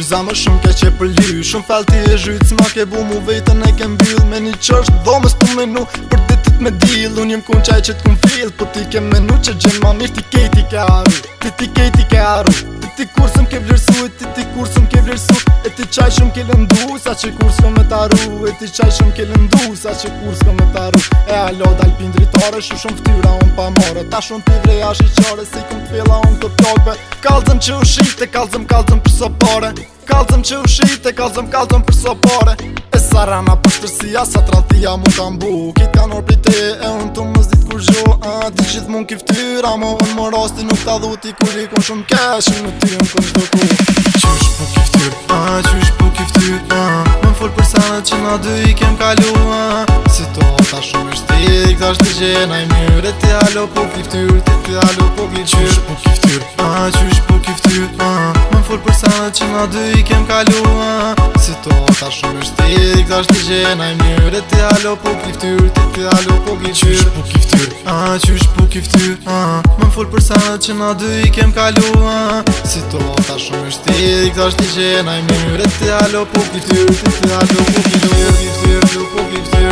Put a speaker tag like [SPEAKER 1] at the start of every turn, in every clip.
[SPEAKER 1] Skuza më shumë ke që për ly Shumë falti e zhyt s'ma ke bu mu vetën e ke mbyll Me një qësht dhomës tu menu për ditit me dil Unë jem kun qaj që t'kum fil Po ti ke menu që gjen ma mirë ti kejti ke arru Ti kejti ke arru Ti kur s'm ke vlerësu ti kur s'm ke vlerësu E ti qaj shumë ke lëndu sa që kur s'ko me t'arru E ti qaj shumë ke lëndu sa që kur s'ko me t'arru E alo dal pin dritare shumë ftyra unë pa more Ta shumë t'i vreja shiqare si kum t'fila unë të plogbe Kalzëm që u shite, kalzëm për so pare Kalzëm që u shite, kalzëm për so pare E sarana për shtërsia, sa traltia mu kam bu Kit ka nor prit e unë të më zdit kur zho Ti gjithë mun ki ftyra, mo unë më rasti nuk ta dhuti Kur i kun shumë kesh, në ty unë kun shdo ku Qysh pu ki ftyr, qysh pu ki ftyr Më full për sanët që na dy i kem kalu Si to ta shumë i shtik, ta shtë gjena i mjër E ti alo pu ki ftyr, ti alo pu ki qyr Qysh pu ki ftyr, qysh pu ki ftyr Më full për sanët që na dy i kem kalu Si to ta shumë i shtik, ta shtë gjena i mjër E ti alo pu ki ftyr, ti alo pu ki qyr Qysh pu ki ftyr, qysh pu ki ftyr Më full për sanët që na dy i kem kalu Si to ta shumë i shtik, ta shtë gjena i mjër E ti alo pu ki ftyr, ti alo pu ki qyr pu ki ftyr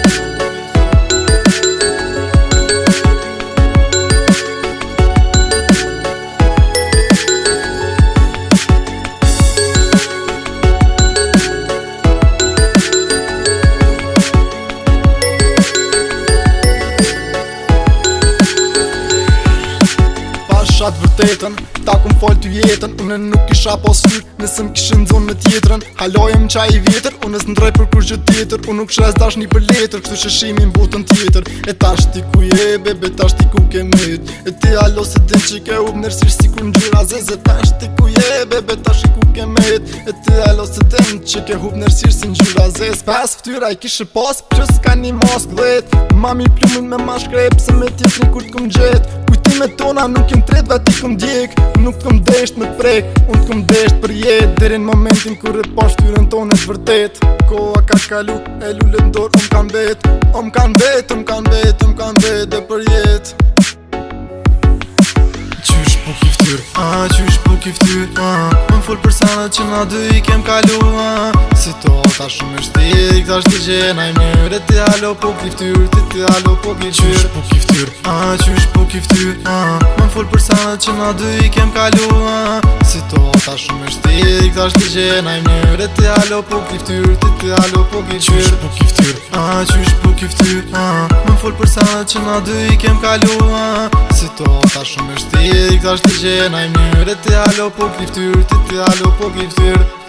[SPEAKER 1] Shatë vërtetën, ta kum fol t'y jetën Une nuk isha pas fyr, nëse m'kishin zonë me tjetërën Halojem qaj i vjetër, unë s'ndrej për kur gjë tjetër Unë nuk shrez dash një për letër, kështu që shimin botën tjetër E tash ti ku je, bebe, tash ti ku ke met E ti alo se din që ke up nërësir si kur n'gjyra zez E tash ti ku je, bebe, tash ti ku ke met E ti alo se din që ke up nërësir si n'gjyra zez Pas ftyra i kishe pas, që s'ka një mask dhet Mami plumin me ma shkrep, se me tjetërin kur t'kum gjet Me tona nuk jem tret vati kum djek Nuk t'kum desht me t'prek Unë t'kum desht për jet Deri në momentin kur e pa shtyrën tonë e t'vërtet Koha ka kalu e lullet ndor kan vet kan vet dhe për jet Qysh pu ki ftyr, qysh pu ki ftyr Më full për sanët që na dy i kem kalu Si to ta shumë i shtik, ta shtë gjena i mjër E ti alo pu ki ftyr, ti alo pu ki qyr Qysh pu ki ftyr, qysh pu ki ftyr Më full për sanët që na dy i kem kalu Si to ta shumë i shtik, ta shtë gjena i mjër E ti alo pu ki ftyr, ti alo pu ki qyr Qysh pu ki ftyr, qysh pu ki ftyr Më full për sanët që na dy i kem kalu Si to ta shumë i shtik, ta shtë gjena i mjër E ti alo pu ki ftyr, ti alo pu ki qyr